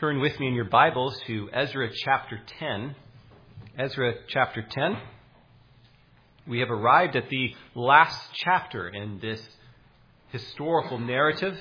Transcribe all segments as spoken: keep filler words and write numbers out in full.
Turn with me in your Bibles to Ezra chapter ten. Ezra chapter ten. We have arrived at the last chapter in this historical narrative.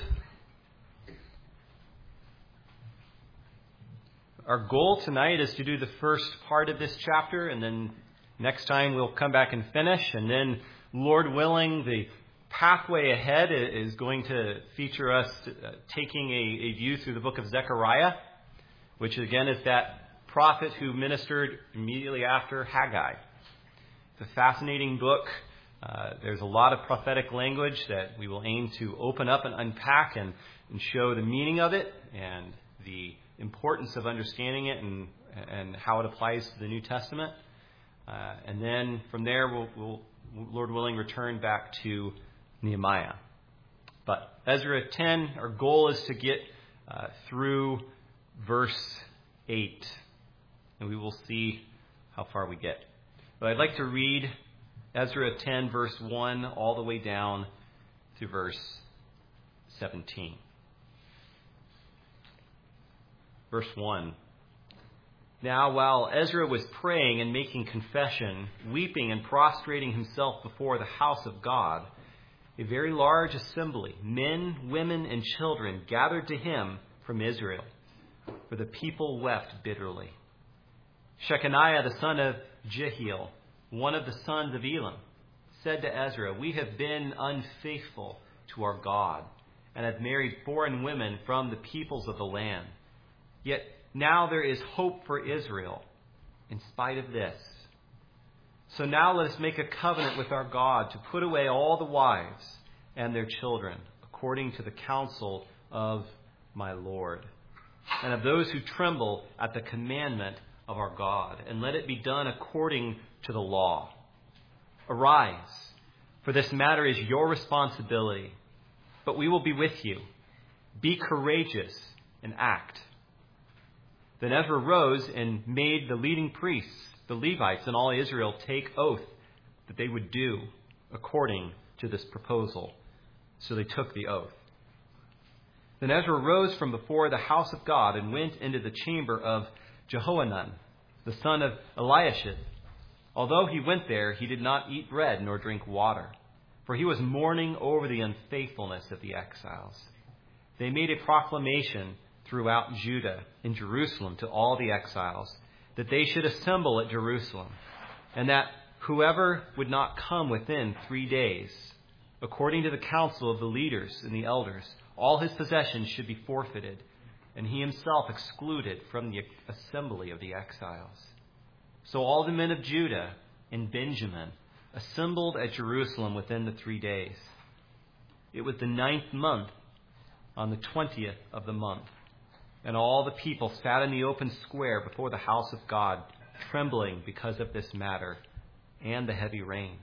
Our goal tonight is to do the first part of this chapter, and then next time we'll come back and finish, and then, Lord willing, the pathway ahead is going to feature us taking a, a view through the book of Zechariah, which again is that prophet who ministered immediately after Haggai. It's a fascinating book. Uh, there's a lot of prophetic language that we will aim to open up and unpack and, and show the meaning of it and the importance of understanding it and, and how it applies to the New Testament. Uh, and then from there, we'll, we'll, Lord willing, return back to Nehemiah. But Ezra ten, our goal is to get uh, through verse eight, and we will see how far we get. But I'd like to read Ezra ten, verse one, all the way down to verse seventeen. Verse one. Now, while Ezra was praying and making confession, weeping and prostrating himself before the house of God, a very large assembly, men, women, and children, gathered to him from Israel, for the people wept bitterly. Shechaniah, the son of Jehiel, one of the sons of Elam, said to Ezra, "We have been unfaithful to our God and have married foreign women from the peoples of the land. Yet now there is hope for Israel in spite of this. So now let us make a covenant with our God to put away all the wives and their children, according to the counsel of my Lord, and of those who tremble at the commandment of our God, and let it be done according to the law. Arise, for this matter is your responsibility, but we will be with you. Be courageous and act." Then Ezra rose and made the leading priests, the Levites, and all Israel take oath that they would do according to this proposal. So they took the oath. Then Ezra rose from before the house of God and went into the chamber of Jehohanan, the son of Eliashib. Although he went there, he did not eat bread nor drink water, for he was mourning over the unfaithfulness of the exiles. They made a proclamation throughout Judah and Jerusalem to all the exiles that they should assemble at Jerusalem, and that whoever would not come within three days, according to the counsel of the leaders and the elders, all his possessions should be forfeited, and he himself excluded from the assembly of the exiles. So all the men of Judah and Benjamin assembled at Jerusalem within the three days. It was the ninth month, on the twentieth of the month. And all the people sat in the open square before the house of God, trembling because of this matter and the heavy rain.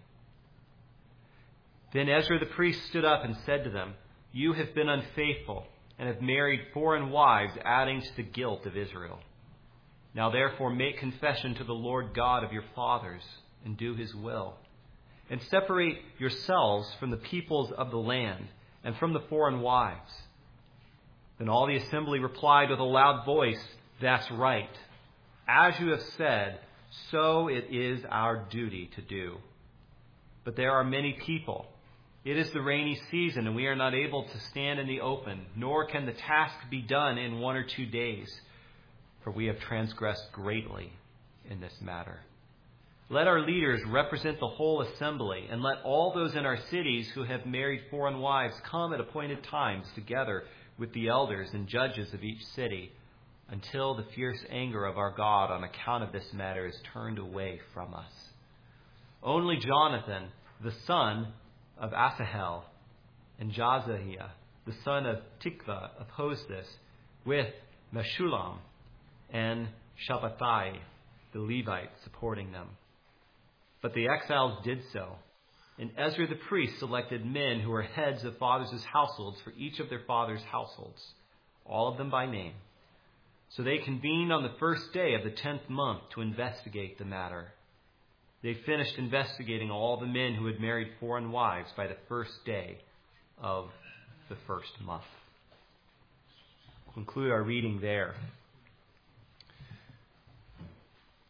Then Ezra the priest stood up and said to them, "You have been unfaithful and have married foreign wives, adding to the guilt of Israel. Now therefore make confession to the Lord God of your fathers and do his will, and separate yourselves from the peoples of the land and from the foreign wives." Then all the assembly replied with a loud voice, "That's right. As you have said, so it is our duty to do. But there are many people. It is the rainy season, and we are not able to stand in the open, nor can the task be done in one or two days, for we have transgressed greatly in this matter. Let our leaders represent the whole assembly, and let all those in our cities who have married foreign wives come at appointed times together with the elders and judges of each city, until the fierce anger of our God on account of this matter is turned away from us. Only Jonathan, the son of Asahel, and Jazahiah, the son of Tikva, opposed this, with Meshullam and Shabbatai, the Levites, supporting them. But the exiles did so. And Ezra the priest selected men who were heads of fathers' households for each of their fathers' households, all of them by name. So they convened on the first day of the tenth month to investigate the matter. They finished investigating all the men who had married foreign wives by the first day of the first month. We'll conclude our reading there.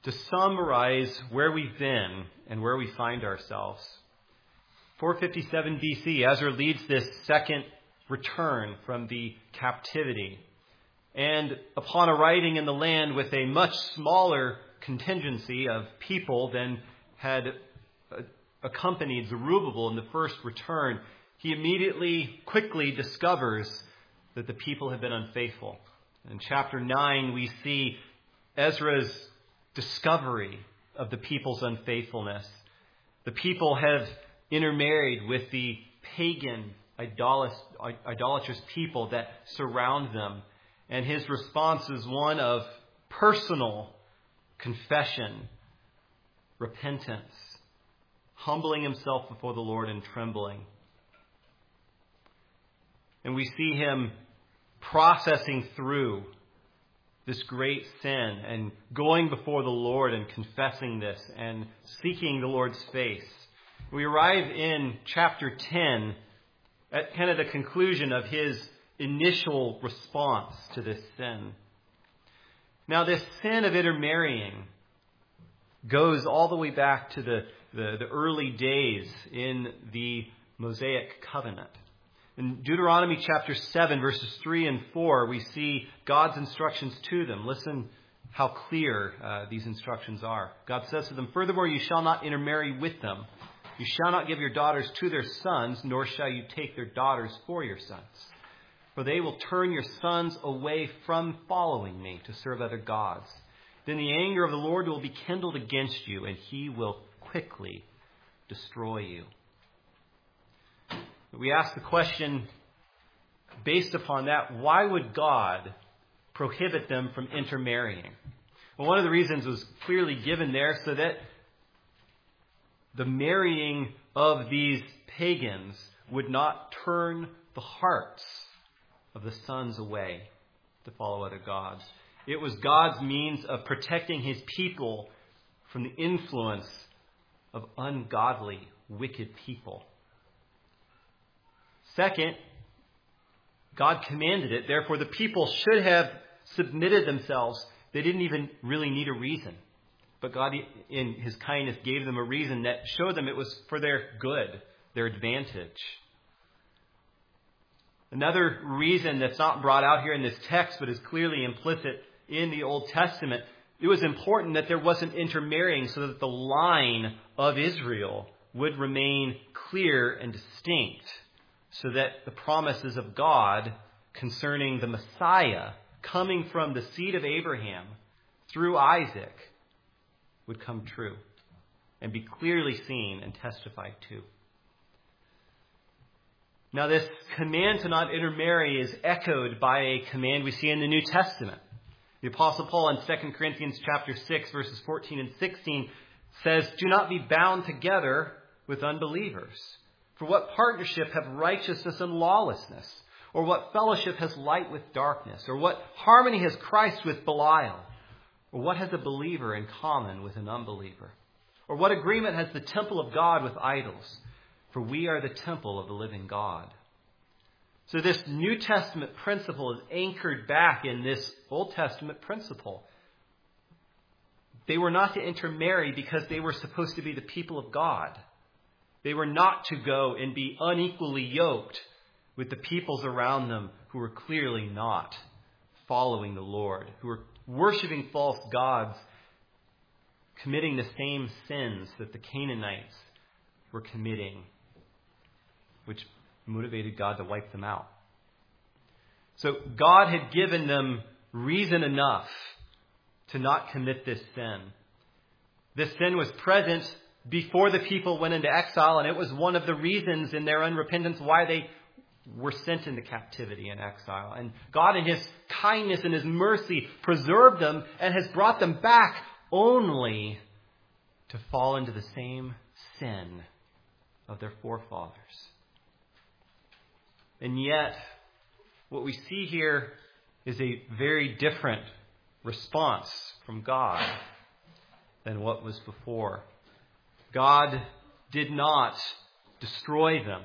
to summarize where we've been and where we find ourselves. four fifty-seven B C, Ezra leads this second return from the captivity. And upon arriving in the land with a much smaller contingency of people than had accompanied Zerubbabel in the first return, he immediately, quickly discovers that the people have been unfaithful. In chapter nine, we see Ezra's discovery of the people's unfaithfulness. The people have intermarried with the pagan, idolatrous people that surround them. And his response is one of personal confession, repentance, humbling himself before the Lord and trembling. And we see him processing through this great sin and going before the Lord and confessing this and seeking the Lord's face. We arrive in chapter ten at kind of the conclusion of his initial response to this sin. Now, this sin of intermarrying goes all the way back to the, the, the early days in the Mosaic covenant. In Deuteronomy chapter seven, verses three and four, we see God's instructions to them. Listen how clear uh, these instructions are. God says to them, "Furthermore, you shall not intermarry with them. You shall not give your daughters to their sons, nor shall you take their daughters for your sons. For they will turn your sons away from following me to serve other gods. Then the anger of the Lord will be kindled against you, and he will quickly destroy you." We ask the question, based upon that, why would God prohibit them from intermarrying? Well, one of the reasons was clearly given there, so that the marrying of these pagans would not turn the hearts of the sons away to follow other gods. It was God's means of protecting his people from the influence of ungodly, wicked people. Second, God commanded it. Therefore, the people should have submitted themselves. They didn't even really need a reason. But God, in his kindness, gave them a reason that showed them it was for their good, their advantage. Another reason that's not brought out here in this text, but is clearly implicit in the Old Testament, it was important that there wasn't intermarrying so that the line of Israel would remain clear and distinct, so that the promises of God concerning the Messiah coming from the seed of Abraham through Isaac would come true and be clearly seen and testified to. Now, this command to not intermarry is echoed by a command we see in the New Testament. The Apostle Paul in Second Corinthians chapter six, verses fourteen and sixteen says, "Do not be bound together with unbelievers. For what partnership have righteousness and lawlessness? Or what fellowship has light with darkness? Or what harmony has Christ with Belial? Or what has a believer in common with an unbeliever? Or what agreement has the temple of God with idols? For we are the temple of the living God." So this New Testament principle is anchored back in this Old Testament principle. They were not to intermarry because they were supposed to be the people of God. They were not to go and be unequally yoked with the peoples around them who were clearly not following the Lord, who were worshiping false gods, committing the same sins that the Canaanites were committing, which motivated God to wipe them out. So God had given them reason enough to not commit this sin. This sin was present before the people went into exile, and it was one of the reasons in their unrepentance why they were sent into captivity and exile. And God, in his kindness and his mercy, preserved them and has brought them back only to fall into the same sin of their forefathers. And yet, what we see here is a very different response from God than what was before. God did not destroy them.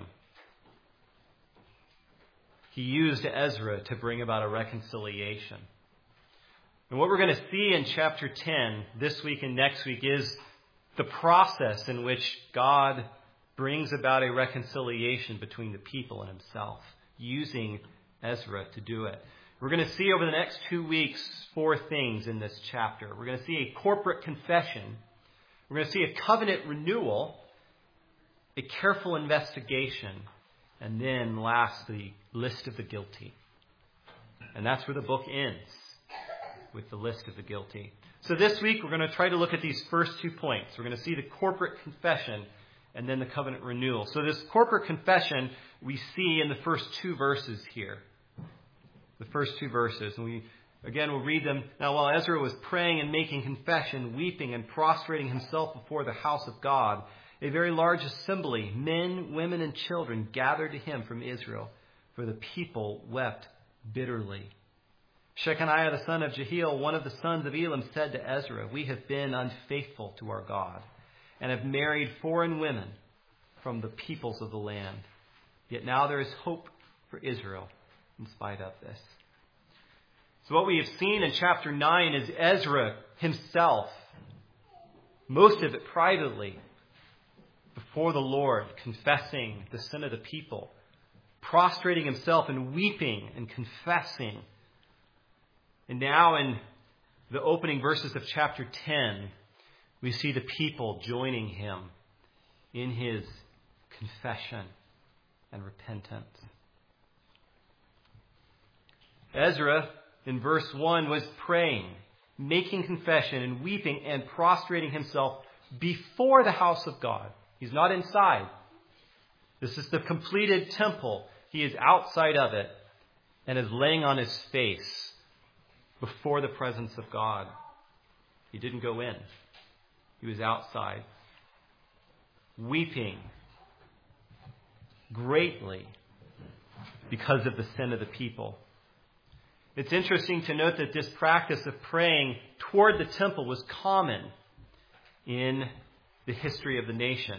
He used Ezra to bring about a reconciliation. And what we're going to see in chapter ten this week and next week is the process in which God brings about a reconciliation between the people and himself, using Ezra to do it. We're going to see over the next two weeks four things in this chapter. We're going to see a corporate confession. We're going to see a covenant renewal, a careful investigation, and then last, the list of the guilty. And that's where the book ends, with the list of the guilty. So this week, we're going to try to look at these first two points. We're going to see the corporate confession and then the covenant renewal. So this corporate confession we see in the first two verses here. The first two verses. And we, again, we'll read them. Now, while Ezra was praying and making confession, weeping and prostrating himself before the house of God, a very large assembly, men, women, and children, gathered to him from Israel, for the people wept bitterly. Shechaniah the son of Jehiel, one of the sons of Elam, said to Ezra, "We have been unfaithful to our God, and have married foreign women from the peoples of the land. Yet now there is hope for Israel in spite of this." So what we have seen in chapter nine is Ezra himself, most of it privately, before the Lord, confessing the sin of the people, prostrating himself and weeping and confessing. And now in the opening verses of chapter ten, we see the people joining him in his confession and repentance. Ezra, in verse one, was praying, making confession and weeping and prostrating himself before the house of God. He's not inside. This is the completed temple. He is outside of it and is laying on his face before the presence of God. He didn't go in. He was outside, weeping greatly because of the sin of the people. It's interesting to note that this practice of praying toward the temple was common in the history of the nation.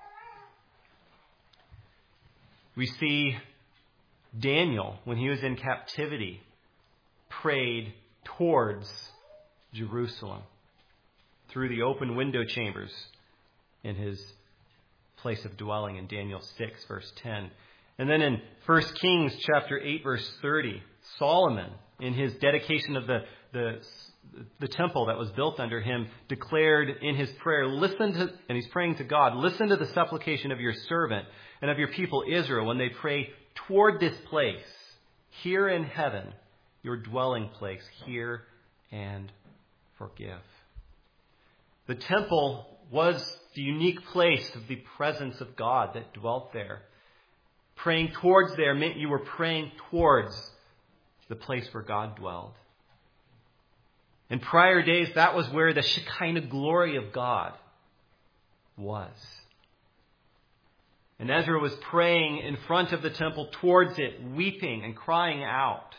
We see Daniel, when he was in captivity, prayed towards Jerusalem through the open window chambers in his place of dwelling in Daniel six, verse ten. And then in First Kings chapter eight, verse thirty, Solomon, in his dedication of the, the, the temple that was built under him, declared in his prayer, listen to, and he's praying to God, listen to the supplication of your servant and of your people Israel when they pray toward this place, here in heaven, your dwelling place, hear and forgive. The temple was the unique place of the presence of God that dwelt there. Praying towards there meant you were praying towards the place where God dwelled. In prior days, that was where the Shekinah glory of God was. And Ezra was praying in front of the temple towards it, weeping and crying out.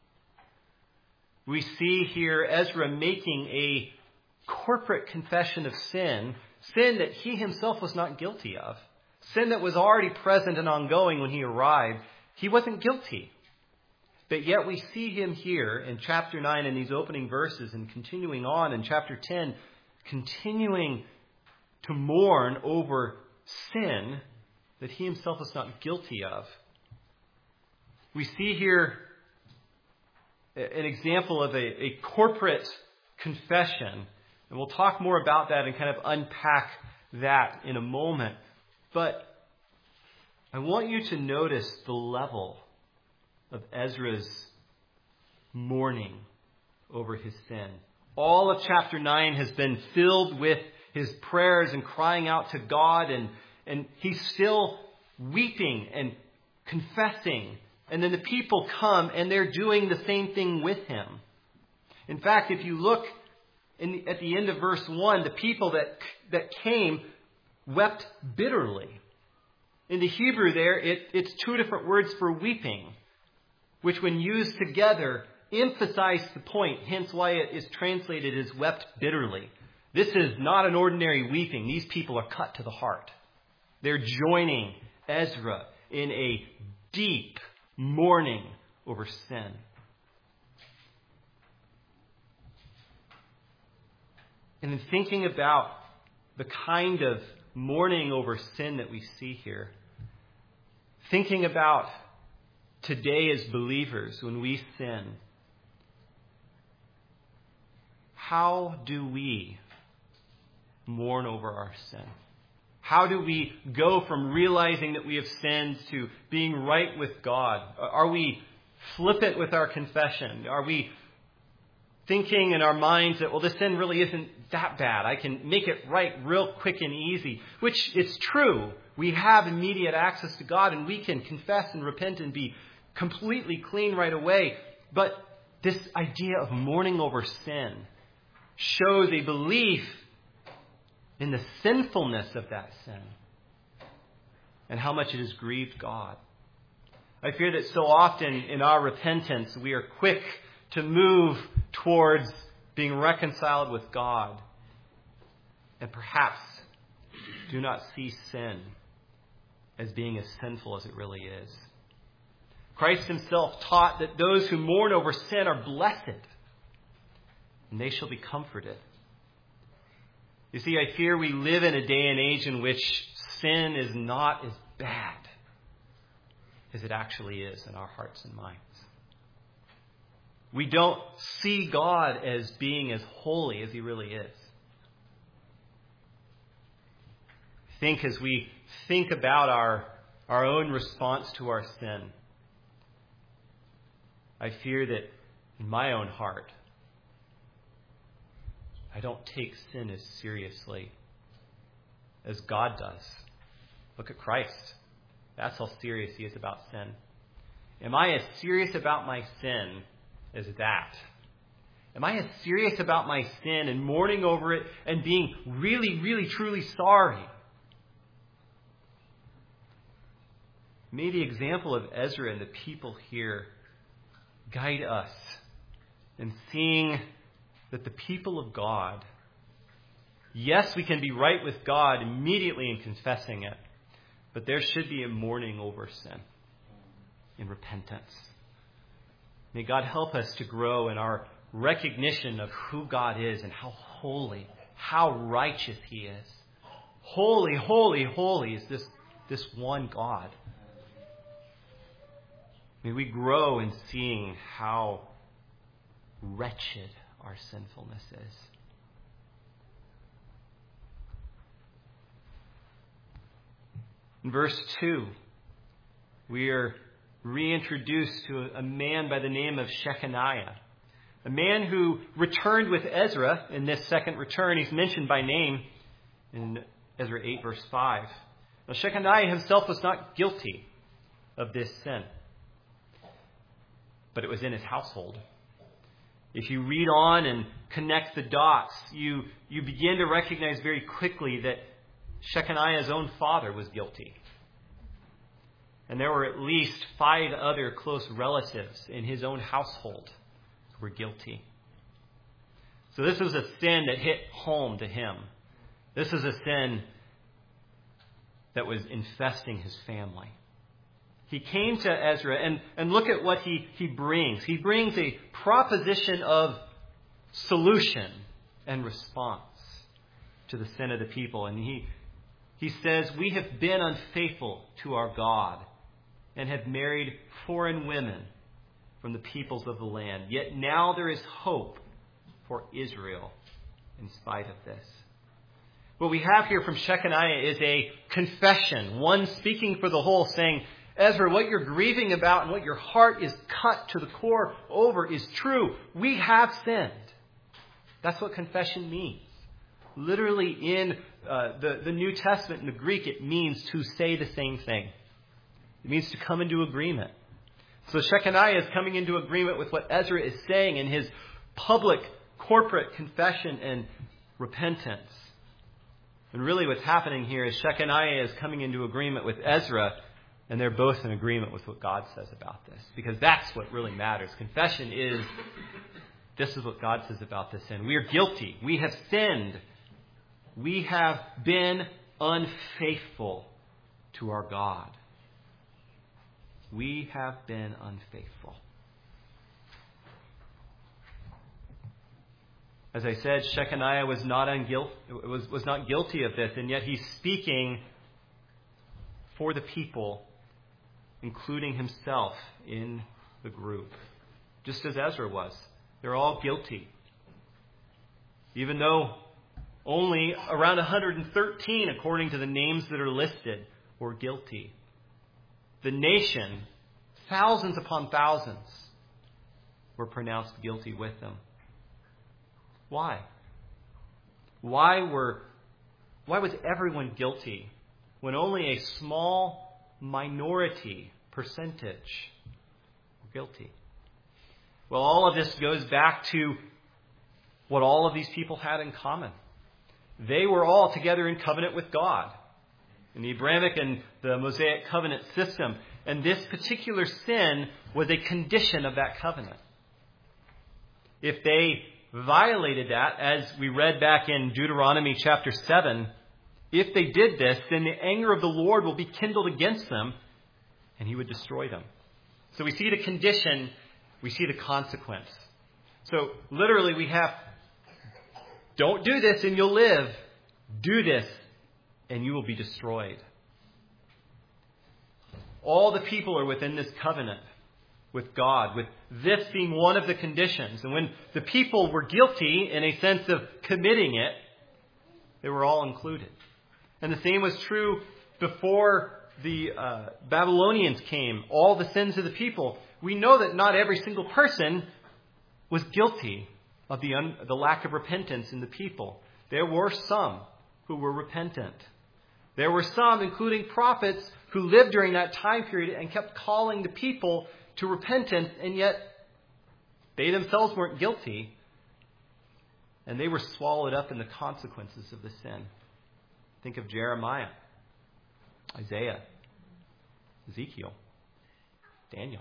We see here Ezra making a corporate confession of sin, sin that he himself was not guilty of, sin that was already present and ongoing when he arrived. He wasn't guilty. But yet we see him here in chapter nine in these opening verses and continuing on in chapter ten, continuing to mourn over sin that he himself was not guilty of. We see here an example of a, a corporate confession. And we'll talk more about that and kind of unpack that in a moment. But I want you to notice the level of Ezra's mourning over his sin. All of chapter nine has been filled with his prayers and crying out to God, and, and he's still weeping and confessing. And then the people come and they're doing the same thing with him. In fact, if you look in the, at the end of verse one, the people that, that came wept bitterly. In the Hebrew there, it, it's two different words for weeping, which when used together emphasize the point, hence why it is translated as wept bitterly. This is not an ordinary weeping. These people are cut to the heart. They're joining Ezra in a deep mourning over sin. And in thinking about the kind of mourning over sin that we see here, thinking about today as believers when we sin, how do we mourn over our sin? How do we go from realizing that we have sinned to being right with God? Are we flippant with our confession? Are we thinking in our minds that, well, this sin really isn't that bad. I can make it right real quick and easy, which is true. We have immediate access to God and we can confess and repent and be completely clean right away. But this idea of mourning over sin shows a belief in the sinfulness of that sin and how much it has grieved God. I fear that so often in our repentance, we are quick to move towards being reconciled with God and perhaps do not see sin as being as sinful as it really is. Christ himself taught that those who mourn over sin are blessed and they shall be comforted. You see, I fear we live in a day and age in which sin is not as bad as it actually is in our hearts and minds. We don't see God as being as holy as he really is. Think as we think about our, our own response to our sin. I fear that in my own heart, I don't take sin as seriously as God does. Look at Christ. That's how serious he is about sin. Am I as serious about my sin as that? Am I as serious about my sin and mourning over it and being really, really, truly sorry? May the example of Ezra and the people here guide us in seeing that the people of God, yes, we can be right with God immediately in confessing it, but there should be a mourning over sin in repentance. May God help us to grow in our recognition of who God is and how holy, how righteous he is. Holy, holy, holy is this, this one God. May we grow in seeing how wretched our sinfulness is. In verse two, we are reintroduced to a man by the name of Shechaniah, a man who returned with Ezra in this second return. He's mentioned by name in Ezra eight, verse five. Now, Shechaniah himself was not guilty of this sin, but it was in his household. If you read on and connect the dots, you, you begin to recognize very quickly that Shechaniah's own father was guilty. And there were at least five other close relatives in his own household who were guilty. So this was a sin that hit home to him. This was a sin that was infesting his family. He came to Ezra, and, and look at what he, he brings. He brings a proposition of solution and response to the sin of the people. And he, he says, we have been unfaithful to our God and have married foreign women from the peoples of the land. Yet now there is hope for Israel in spite of this. What we have here from Shechaniah is a confession, one speaking for the whole, saying, Ezra, what you're grieving about and what your heart is cut to the core over is true. We have sinned. That's what confession means. Literally in uh, the, the New Testament, in the Greek, it means to say the same thing. It means to come into agreement. So Shechaniah is coming into agreement with what Ezra is saying in his public, corporate confession and repentance. And really what's happening here is Shechaniah is coming into agreement with Ezra, and they're both in agreement with what God says about this. Because that's what really matters. Confession is, this is what God says about this sin. We are guilty. We have sinned. We have been unfaithful to our God. We have been unfaithful. As I said, Shechaniah was not unguilt, was, was not guilty of this, and yet he's speaking for the people, including himself in the group, just as Ezra was. They're all guilty. Even though only around one hundred thirteen, according to the names that are listed, were guilty. The nation, thousands upon thousands, were pronounced guilty with them. Why? Why were, why was everyone guilty when only a small minority percentage were guilty? Well, all of this goes back to what all of these people had in common. They were all together in covenant with God in the Abrahamic and the Mosaic covenant system. And this particular sin was a condition of that covenant. If they violated that, as we read back in Deuteronomy chapter seven, if they did this, then the anger of the Lord will be kindled against them, and he would destroy them. So we see the condition, we see the consequence. So literally we have, don't do this and you'll live. Do this and you will be destroyed. All the people are within this covenant with God, with this being one of the conditions. And when the people were guilty in a sense of committing it, they were all included. And the same was true before the uh, Babylonians came, all the sins of the people. We know that not every single person was guilty of the, un- the lack of repentance in the people. There were some who were repentant. There were some, including prophets, who lived during that time period and kept calling the people to repentance, and yet they themselves weren't guilty, and they were swallowed up in the consequences of the sin. Think of Jeremiah, Isaiah, Ezekiel, Daniel.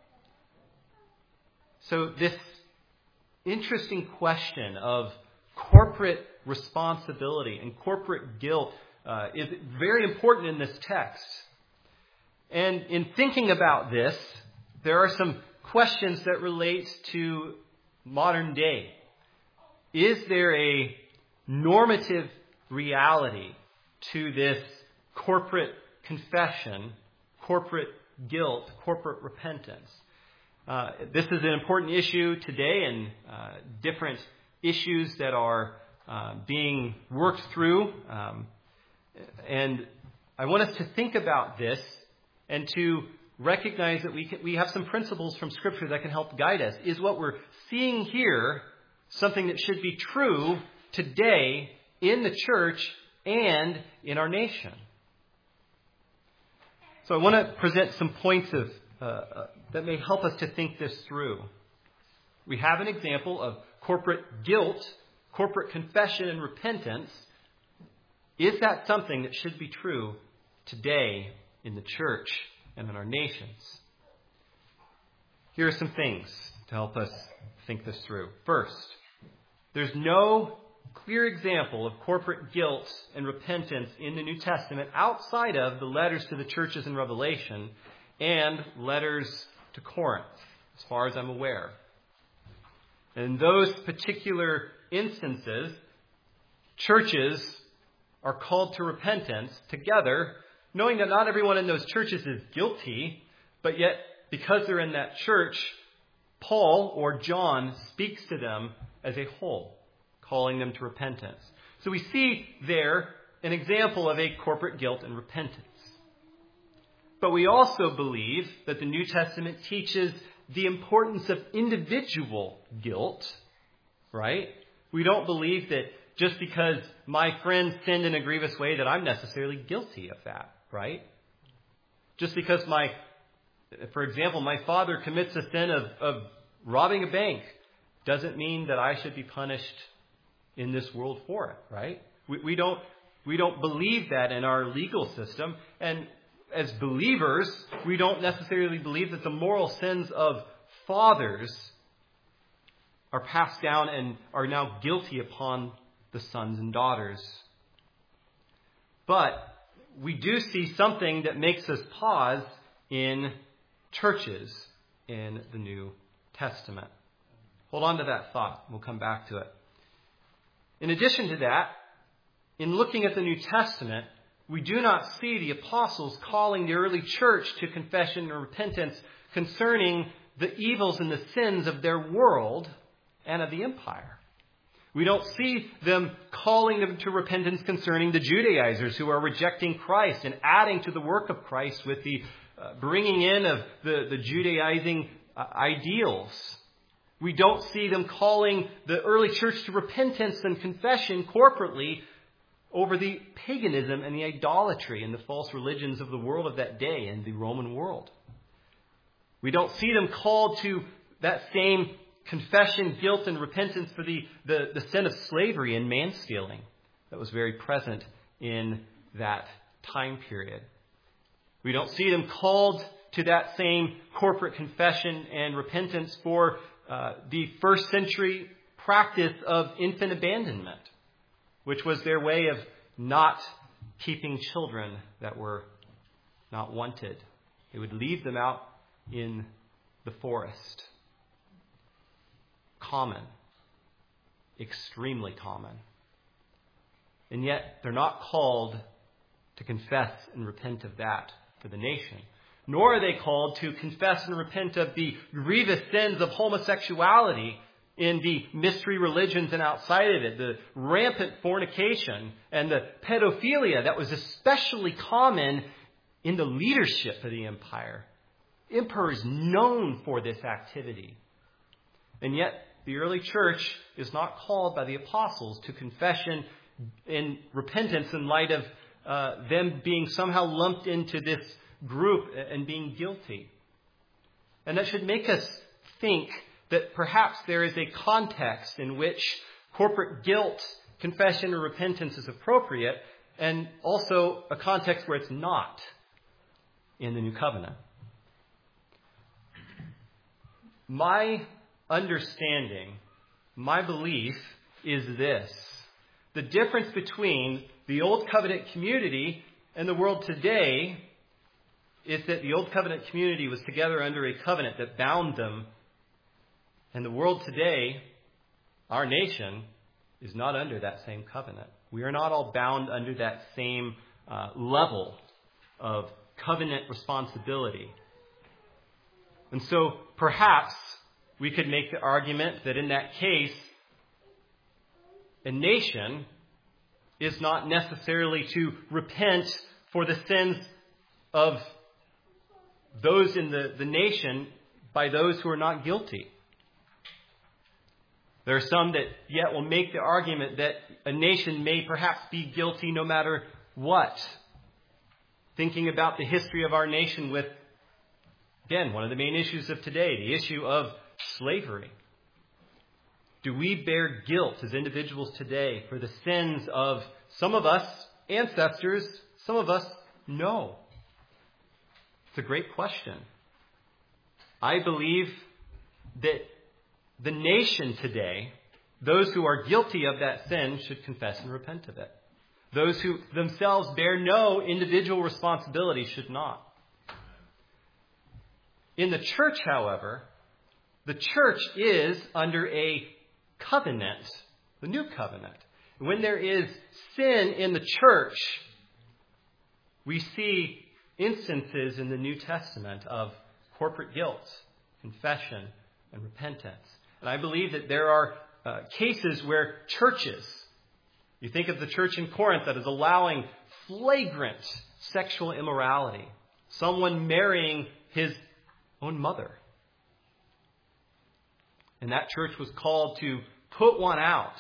So this interesting question of corporate responsibility and corporate guilt uh, is very important in this text. And in thinking about this, there are some questions that relate to modern day. Is there a normative reality to this corporate confession, corporate guilt, corporate repentance? Uh, this is an important issue today, and uh, different issues that are uh, being worked through. Um, and I want us to think about this and to recognize that we can, we have some principles from Scripture that can help guide us. Is what we're seeing here something that should be true today in the church and in our nation? So I want to present some points of uh, uh, that may help us to think this through. We have an example of corporate guilt, corporate confession and repentance. Is that something that should be true today in the church and in our nations? Here are some things to help us think this through. First, there's no clear example of corporate guilt and repentance in the New Testament outside of the letters to the churches in Revelation and letters to Corinth, as far as I'm aware. In those particular instances, churches are called to repentance together, knowing that not everyone in those churches is guilty, but yet because they're in that church, Paul or John speaks to them as a whole, calling them to repentance. So we see there an example of a corporate guilt and repentance. But we also believe that the New Testament teaches the importance of individual guilt, right? We don't believe that just because my friend sinned in a grievous way that I'm necessarily guilty of that, right? Just because my, for example, my father commits a sin of, of robbing a bank doesn't mean that I should be punished in this world for it, right? We, we don't we don't believe that in our legal system. And as believers, we don't necessarily believe that the moral sins of fathers are passed down and are now guilty upon the sons and daughters. But we do see something that makes us pause in churches in the New Testament. Hold on to that thought. We'll come back to it. In addition to that, in looking at the New Testament, we do not see the apostles calling the early church to confession or repentance concerning the evils and the sins of their world and of the empire. We don't see them calling them to repentance concerning the Judaizers who are rejecting Christ and adding to the work of Christ with the uh, bringing in of the, the Judaizing uh, ideals. We don't see them calling the early church to repentance and confession corporately over the paganism and the idolatry and the false religions of the world of that day and the Roman world. We don't see them called to that same confession, guilt, and repentance for the, the, the sin of slavery and man-stealing that was very present in that time period. We don't see them called to that same corporate confession and repentance for uh, the first century practice of infant abandonment, which was their way of not keeping children that were not wanted. They would leave them out in the forest. Common. Extremely common. And yet they're not called to confess and repent of that for the nation. Nor are they called to confess and repent of the grievous sins of homosexuality in the mystery religions and outside of it, the rampant fornication and the pedophilia that was especially common in the leadership of the empire. Emperors known for this activity. And yet the early church is not called by the apostles to confession and repentance in light of uh, them being somehow lumped into this group and being guilty. And that should make us think that perhaps there is a context in which corporate guilt, confession, or repentance is appropriate, and also a context where it's not in the New Covenant. My understanding, my belief is this. The difference between the Old Covenant community and the world today is that the Old Covenant community was together under a covenant that bound them. And the world today, our nation, is not under that same covenant. We are not all bound under that same uh, level of covenant responsibility. And so perhaps we could make the argument that in that case, a nation is not necessarily to repent for the sins of those in the, the nation by those who are not guilty. There are some that yet will make the argument that a nation may perhaps be guilty no matter what. Thinking about the history of our nation with, again, one of the main issues of today, the issue of slavery. Do we bear guilt as individuals today for the sins of some of us ancestors, some of us no? It's a great question. I believe that the nation today, those who are guilty of that sin, should confess and repent of it. Those who themselves bear no individual responsibility should not. In the church, however, the church is under a covenant, the new covenant. When there is sin in the church, we see instances in the New Testament of corporate guilt, confession, and repentance. And I believe that there are uh, cases where churches, you think of the church in Corinth that is allowing flagrant sexual immorality, someone marrying his own mother. And that church was called to put one out.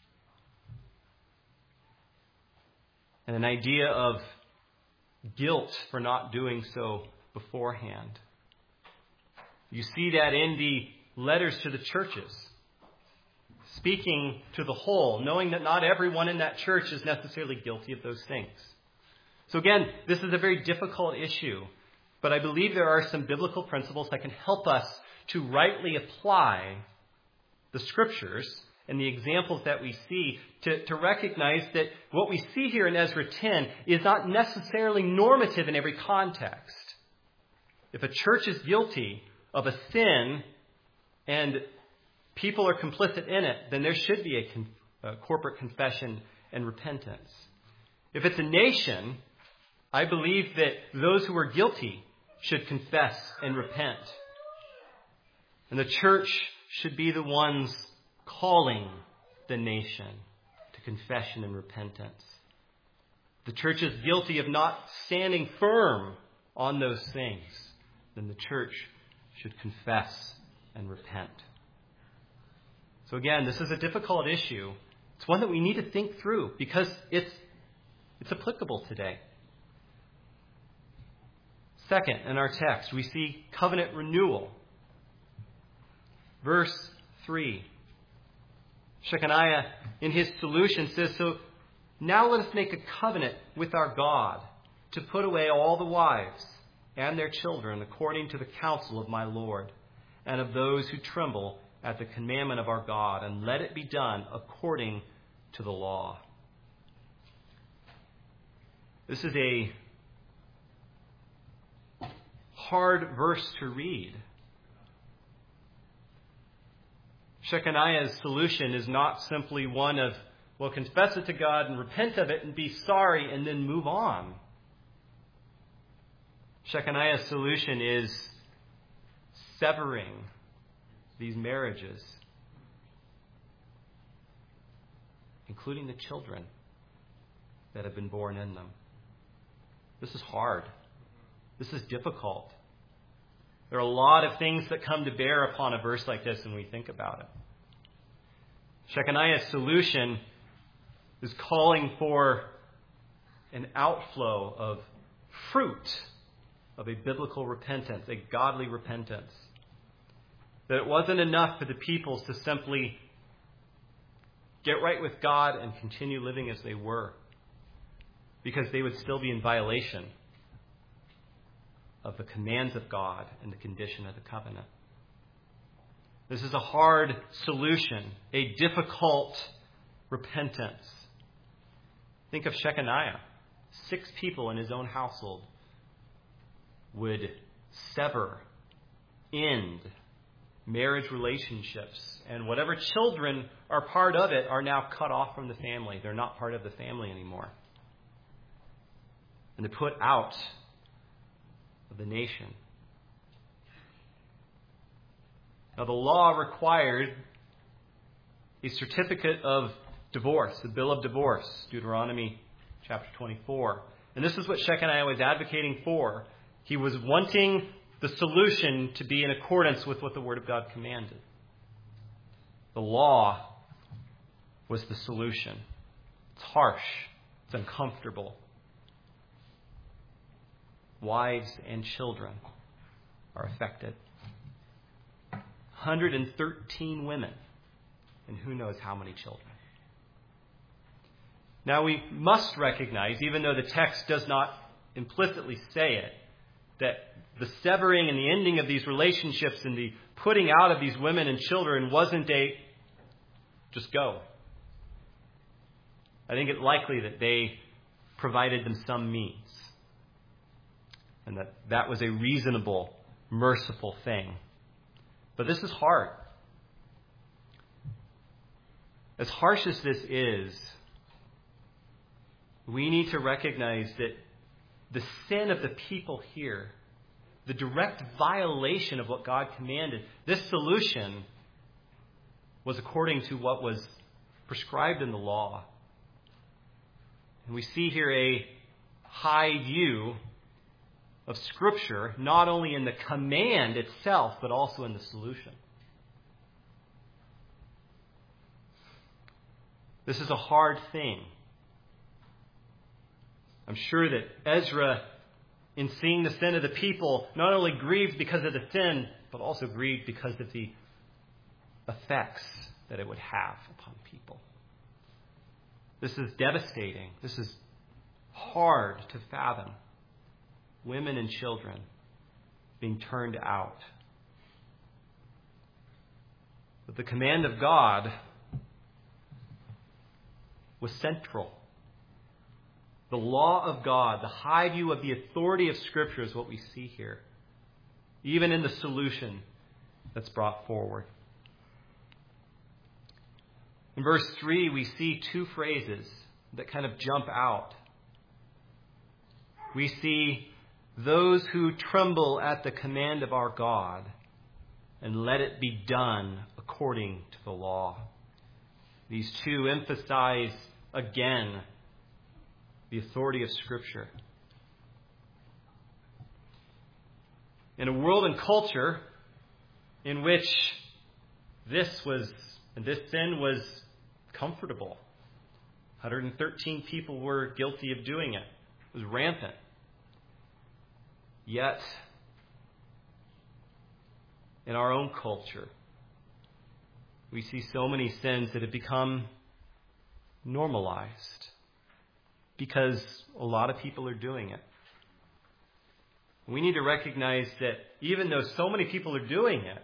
And an idea of guilt for not doing so beforehand. You see that in the letters to the churches. Speaking to the whole, knowing that not everyone in that church is necessarily guilty of those things. So again, this is a very difficult issue. But I believe there are some biblical principles that can help us to rightly apply the Scriptures and the examples that we see to, to recognize that what we see here in Ezra ten is not necessarily normative in every context. If a church is guilty of a sin and people are complicit in it, then there should be a con- uh, corporate confession and repentance. If it's a nation, I believe that those who are guilty should confess and repent. And the church should be the ones calling the nation to confession and repentance. The church is guilty of not standing firm on those things, then the church should confess and repent. So again, this is a difficult issue. It's one that we need to think through because it's it's applicable today. Second, in our text, we see covenant renewal. Verse three. Shechaniah, in his solution, says, "So now let us make a covenant with our God to put away all the wives and their children according to the counsel of my Lord and of those who tremble at the commandment of our God, and let it be done according to the law." This is a hard verse to read. Shechaniah's solution is not simply one of, well, confess it to God and repent of it and be sorry and then move on. Shechaniah's solution is severing these marriages, including the children that have been born in them. This is hard. This is difficult. There are a lot of things that come to bear upon a verse like this when we think about it. Shechaniah's solution is calling for an outflow of fruit of a biblical repentance, a godly repentance. That it wasn't enough for the peoples to simply get right with God and continue living as they were, because they would still be in violation of the commands of God and the condition of the covenant. This is a hard solution, a difficult repentance. Think of Shechaniah. Six people in his own household would sever, end marriage relationships, and whatever children are part of it are now cut off from the family. They're not part of the family anymore. And they're put out of the nation. Now, the law required a certificate of divorce, a bill of divorce, Deuteronomy chapter twenty-four. And this is what Shechaniah was advocating for. He was wanting the solution to be in accordance with what the Word of God commanded. The law was the solution. It's harsh. It's uncomfortable. Wives and children are affected. one hundred thirteen women, and who knows how many children. Now, we must recognize, even though the text does not implicitly say it, that the severing and the ending of these relationships and the putting out of these women and children wasn't a just go. I think it's likely that they provided them some means, and that that was a reasonable, merciful thing. But this is hard. As harsh as this is, we need to recognize that the sin of the people here, the direct violation of what God commanded, this solution was according to what was prescribed in the law. And we see here a high view of Scripture, not only in the command itself, but also in the solution. This is a hard thing. I'm sure that Ezra, in seeing the sin of the people, not only grieved because of the sin, but also grieved because of the effects that it would have upon people. This is devastating. This is hard to fathom. Women and children being turned out. But the command of God was central. The law of God, the high view of the authority of Scripture is what we see here, even in the solution that's brought forward. In verse three, we see two phrases that kind of jump out. We see those who tremble at the command of our God and let it be done according to the law. These two emphasize again the authority of Scripture. In a world and culture in which this was, and this sin was comfortable, one hundred thirteen people were guilty of doing it. It was rampant. Yet, in our own culture, we see so many sins that have become normalized because a lot of people are doing it. We need to recognize that even though so many people are doing it,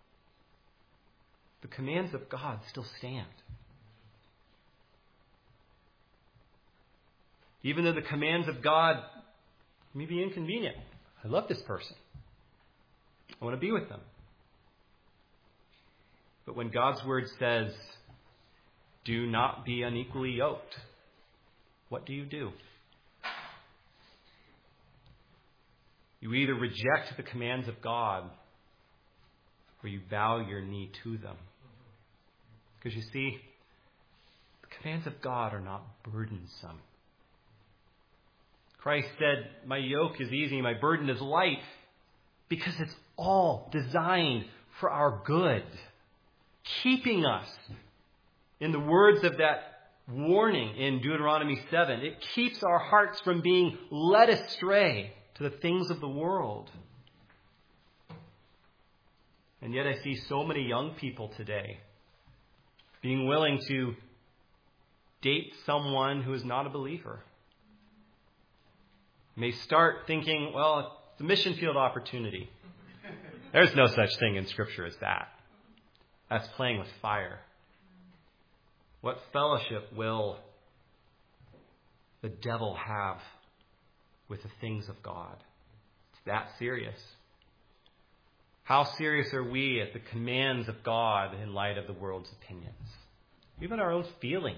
the commands of God still stand. Even though the commands of God may be inconvenient. I love this person. I want to be with them. But when God's word says, do not be unequally yoked, what do you do? You either reject the commands of God or you bow your knee to them. Because you see, the commands of God are not burdensome. Christ said, my yoke is easy, my burden is light, because it's all designed for our good, keeping us, in the words of that warning in Deuteronomy seven, it keeps our hearts from being led astray to the things of the world. And yet I see so many young people today being willing to date someone who is not a believer. May start thinking, well, it's a mission field opportunity. There's no such thing in Scripture as that. That's playing with fire. What fellowship will the devil have with the things of God? It's that serious. How serious are we at the commands of God in light of the world's opinions? Even our own feelings.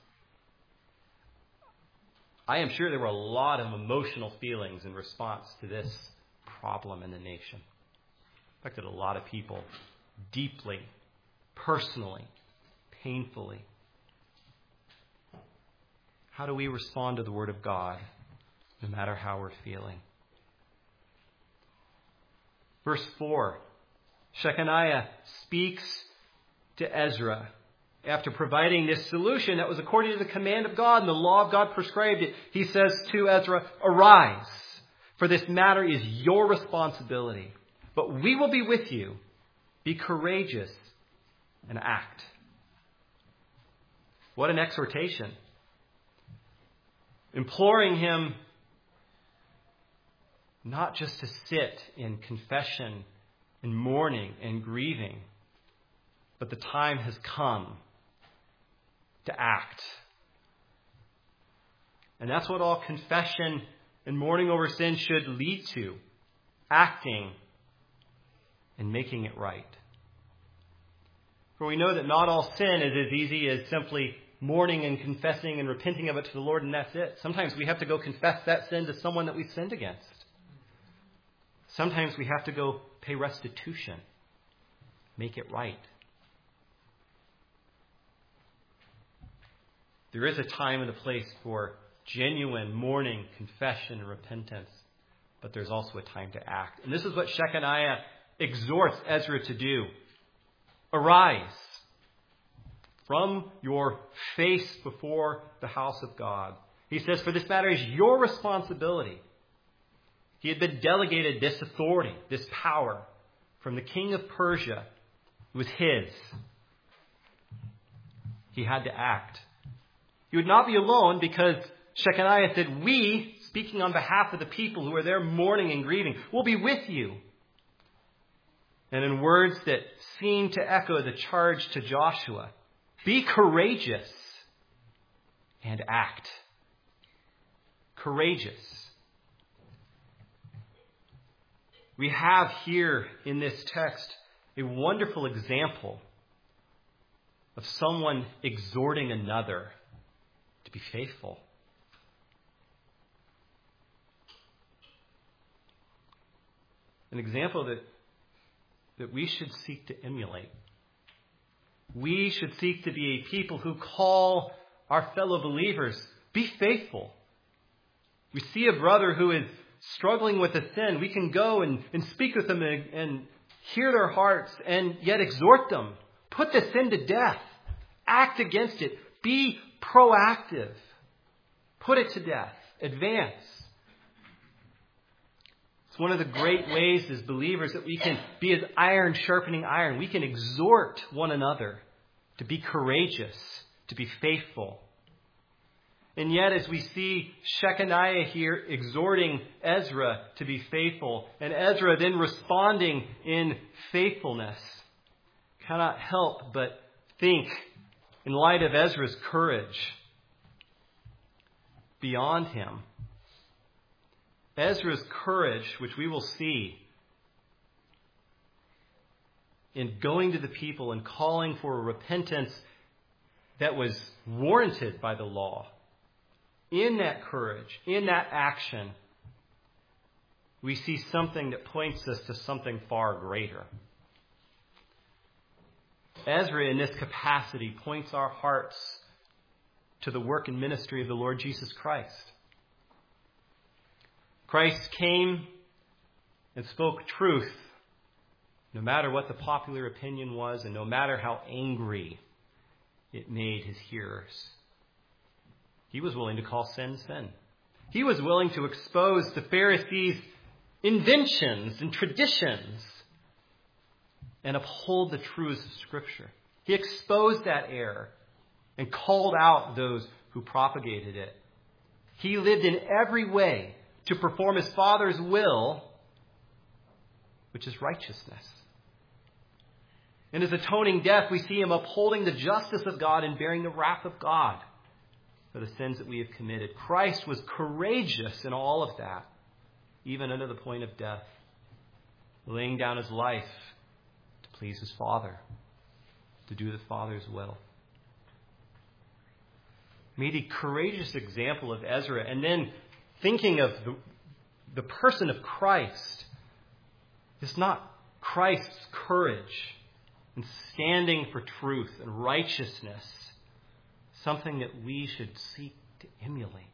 I am sure there were a lot of emotional feelings in response to this problem in the nation. It affected a lot of people deeply, personally, painfully. How do we respond to the Word of God, no matter how we're feeling? Verse four, Shechaniah speaks to Ezra. After providing this solution that was according to the command of God and the law of God prescribed it, he says to Ezra, arise, for this matter is your responsibility. But we will be with you. Be courageous and act. What an exhortation. Imploring him not just to sit in confession and mourning and grieving, but the time has come to act. And that's what all confession and mourning over sin should lead to. Acting and making it right. For we know that not all sin is as easy as simply mourning and confessing and repenting of it to the Lord, and that's it. Sometimes we have to go confess that sin to someone that we sinned against. Sometimes we have to go pay restitution. Make it right. There is a time and a place for genuine mourning, confession, and repentance. But there's also a time to act. And this is what Shechaniah exhorts Ezra to do. Arise from your face before the house of God. He says, for this matter is your responsibility. He had been delegated this authority, this power from the king of Persia. It was his. He had to act. He would not be alone because Shechaniah said, we, speaking on behalf of the people who are there mourning and grieving, will be with you. And in words that seem to echo the charge to Joshua, be courageous and act. Courageous. We have here in this text a wonderful example of someone exhorting another to be faithful. An example that, that we should seek to emulate. We should seek to be a people who call our fellow believers, be faithful. We see a brother who is struggling with a sin. We can go and, and speak with them and, and hear their hearts and yet exhort them. Put the sin to death. Act against it. Be proactive. Put it to death. Advance. It's one of the great ways as believers that we can be as iron sharpening iron. We can exhort one another to be courageous, to be faithful. And yet as we see Shechaniah here exhorting Ezra to be faithful, and Ezra then responding in faithfulness, cannot help but think, in light of Ezra's courage, beyond him. Ezra's courage, which we will see in going to the people and calling for a repentance that was warranted by the law. In that courage, in that action, we see something that points us to something far greater. Ezra, in this capacity, points our hearts to the work and ministry of the Lord Jesus Christ. Christ came and spoke truth, no matter what the popular opinion was and no matter how angry it made his hearers. He was willing to call sin sin. He was willing to expose the Pharisees' inventions and traditions and uphold the truths of Scripture. He exposed that error and called out those who propagated it. He lived in every way to perform his Father's will, which is righteousness. In his atoning death, we see him upholding the justice of God and bearing the wrath of God for the sins that we have committed. Christ was courageous in all of that, even unto the point of death, laying down his life to please his Father, to do the Father's will. Meet a courageous example of Ezra, and then thinking of the, the person of Christ is not Christ's courage and standing for truth and righteousness, something that we should seek to emulate.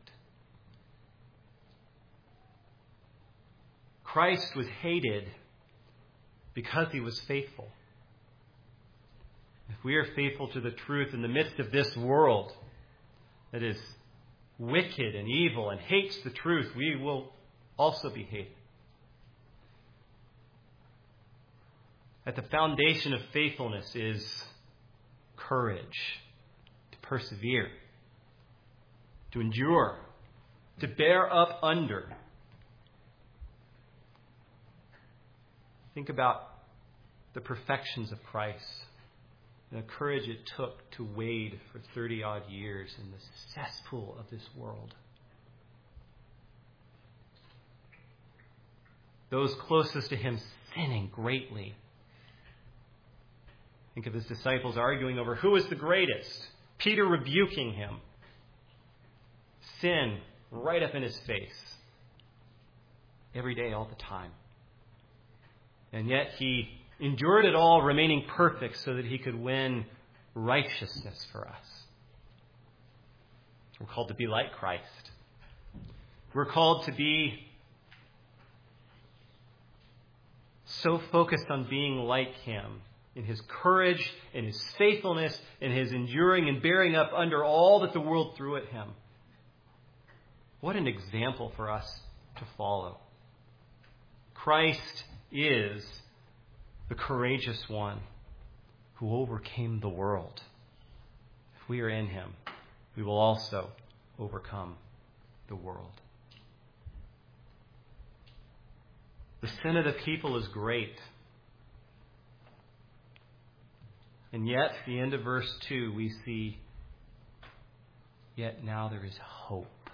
Christ was hated because he was faithful. If we are faithful to the truth in the midst of this world that is wicked and evil and hates the truth, we will also be hated. At the foundation of faithfulness is courage, to persevere, to endure, to bear up under. Think about the perfections of Christ, and the courage it took to wade for thirty odd years in the cesspool of this world. Those closest to him sinning greatly. Think of his disciples arguing over who is the greatest. Peter rebuking him. Sin right up in his face. Every day, all the time. And yet he endured it all, remaining perfect so that he could win righteousness for us. We're called to be like Christ. We're called to be so focused on being like him in his courage, in his faithfulness, in his enduring and bearing up under all that the world threw at him. What an example for us to follow. Christ is the courageous one who overcame the world. If we are in him, we will also overcome the world. The sin of the people is great. And yet, at the end of verse two, we see, yet now there is hope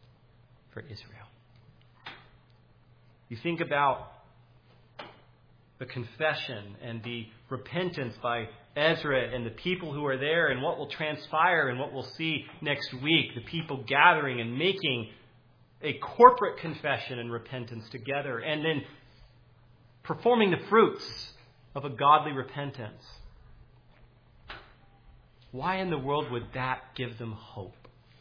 for Israel. You think about the confession and the repentance by Ezra and the people who are there, and what will transpire and what we'll see next week, the people gathering and making a corporate confession and repentance together, and then performing the fruits of a godly repentance. Why in the world would that give them hope?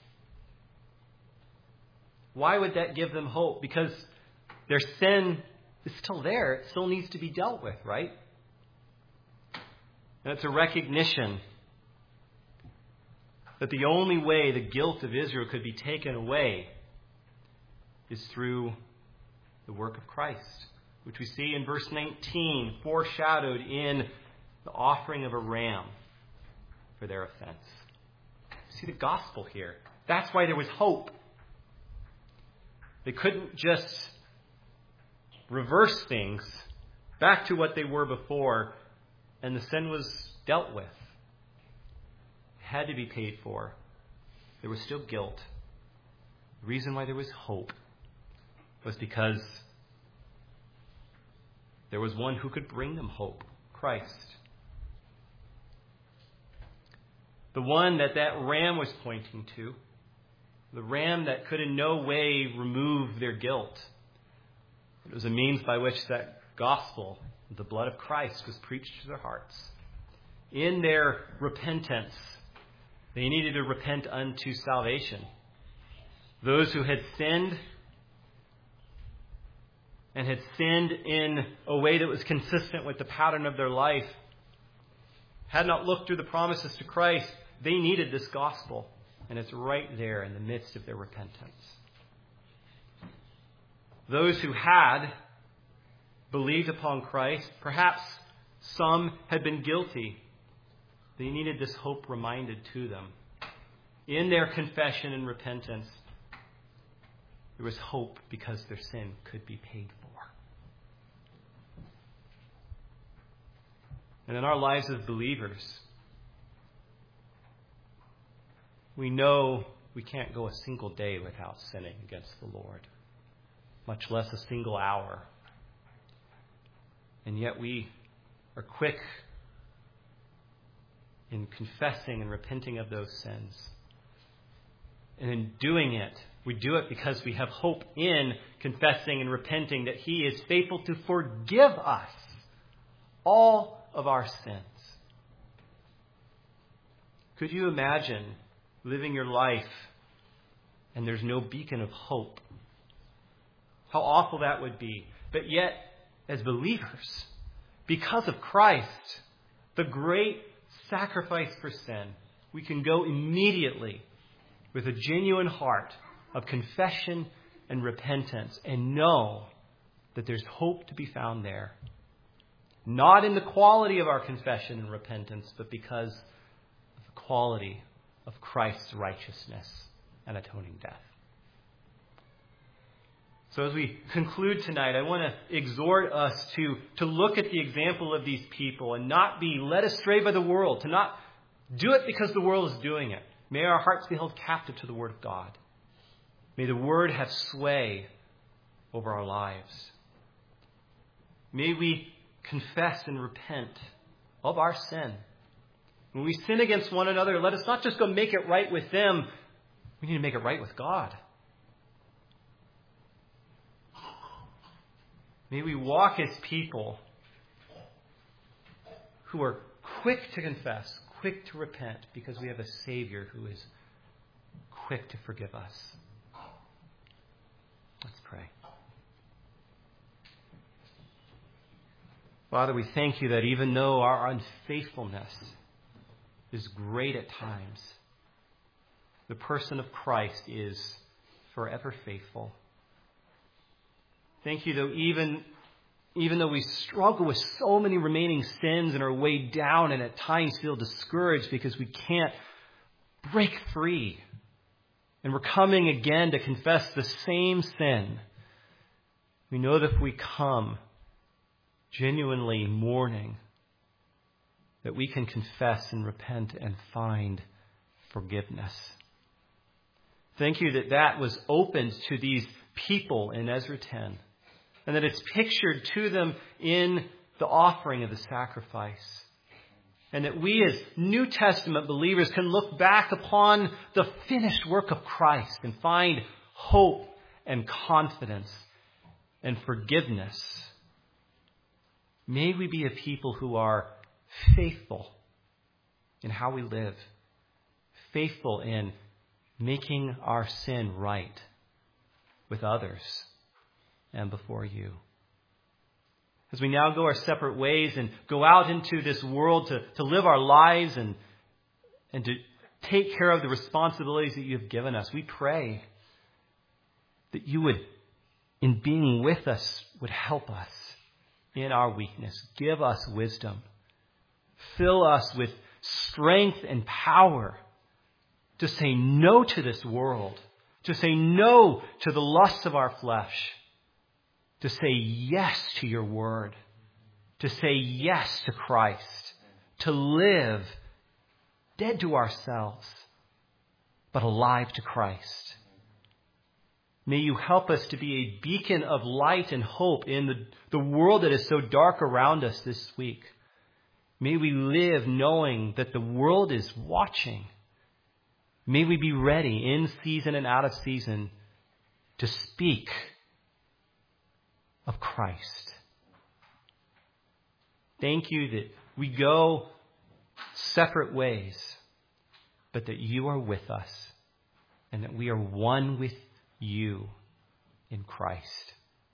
Why would that give them hope? Because their sin is still there. It still needs to be dealt with, right? And it's a recognition that the only way the guilt of Israel could be taken away is through the work of Christ, which we see in verse nineteen, foreshadowed in the offering of a ram for their offense. See the gospel here. That's why there was hope. They couldn't just reverse things back to what they were before, and the sin was dealt with. It had to be paid for. There was still guilt. The reason why there was hope was because there was one who could bring them hope, Christ. The one that that ram was pointing to, the ram that could in no way remove their guilt. It was a means by which that gospel, the blood of Christ, was preached to their hearts. In their repentance, they needed to repent unto salvation. Those who had sinned and had sinned in a way that was consistent with the pattern of their life, had not looked through the promises to Christ, they needed this gospel. And it's right there in the midst of their repentance. Those who had believed upon Christ, perhaps some had been guilty. They needed this hope reminded to them. In their confession and repentance, there was hope because their sin could be paid for. And in our lives as believers, we know we can't go a single day without sinning against the Lord, much less a single hour. And yet we are quick in confessing and repenting of those sins. And in doing it, we do it because we have hope in confessing and repenting that He is faithful to forgive us all of our sins. Could you imagine living your life and there's no beacon of hope? How awful that would be. But yet, as believers, because of Christ, the great sacrifice for sin, we can go immediately with a genuine heart of confession and repentance and know that there's hope to be found there. Not in the quality of our confession and repentance, but because of the quality of Christ's righteousness and atoning death. So as we conclude tonight, I want to exhort us to, to look at the example of these people and not be led astray by the world, to not do it because the world is doing it. May our hearts be held captive to the Word of God. May the Word have sway over our lives. May we confess and repent of our sin. When we sin against one another, let us not just go make it right with them. We need to make it right with God. May we walk as people who are quick to confess, quick to repent, because we have a Savior who is quick to forgive us. Let's pray. Father, we thank You that even though our unfaithfulness is great at times, the person of Christ is forever faithful. Thank You, though, even, even though we struggle with so many remaining sins and are weighed down and at times feel discouraged because we can't break free, and we're coming again to confess the same sin, we know that if we come genuinely mourning, that we can confess and repent and find forgiveness. Thank You that that was opened to these people in Ezra ten, and that it's pictured to them in the offering of the sacrifice. And that we as New Testament believers can look back upon the finished work of Christ and find hope and confidence and forgiveness. May we be a people who are faithful in how we live, faithful in making our sin right with others and before you. As we now go our separate ways and go out into this world to, to live our lives and, and to take care of the responsibilities that you have given us, we pray that you would, in being with us, would help us in our weakness. Give us wisdom. Fill us with strength and power to say no to this world, to say no to the lusts of our flesh, to say yes to your word, to say yes to Christ, to live dead to ourselves, but alive to Christ. May you help us to be a beacon of light and hope in the, the world that is so dark around us this week. May we live knowing that the world is watching. May we be ready in season and out of season to speak of Christ. Thank you that we go separate ways, but that you are with us and that we are one with you in Christ.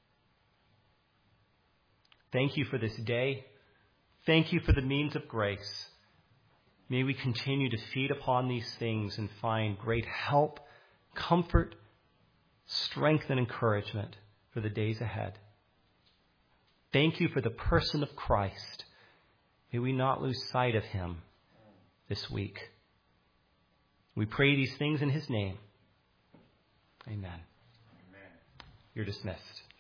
Thank you for this day. Thank you for the means of grace. May we continue to feed upon these things and find great help, comfort, strength, and encouragement for the days ahead. Thank you for the person of Christ. May we not lose sight of him this week. We pray these things in his name. Amen. Amen. You're dismissed.